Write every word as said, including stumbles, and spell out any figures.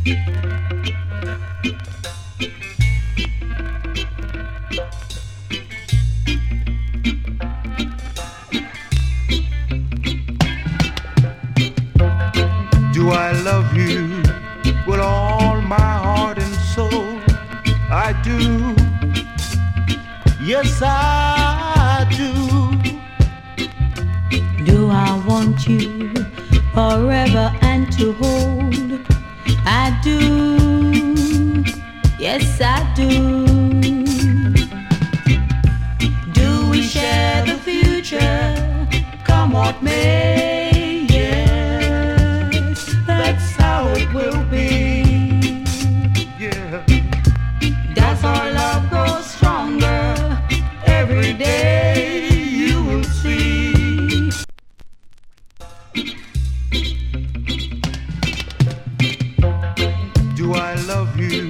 Do I love you with all my heart and soul? I do. Yes, I do. Do I want you forever and to hold? I do. Yes, I do. Do we share the future? Come what may. Yes, that's how it will be. Yeah. Does our love grow stronger every day? You will see. Do I love you